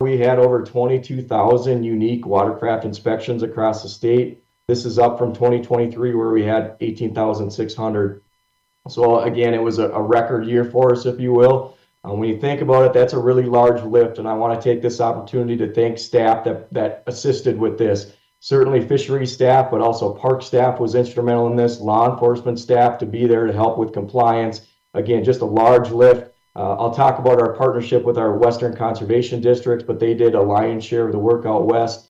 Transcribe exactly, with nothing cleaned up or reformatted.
we had over twenty-two thousand unique watercraft inspections across the state. This is up from twenty twenty-three where we had eighteen thousand six hundred. So again, it was a, a record year for us, if you will. Um, when you think about it, that's a really large lift, and I want to take this opportunity to thank staff that, that assisted with this. Certainly fisheries staff, but also park staff was instrumental in this, law enforcement staff to be there to help with compliance. Again, just a large lift. Uh, I'll talk about our partnership with our Western Conservation Districts, but they did a lion's share of the work out west.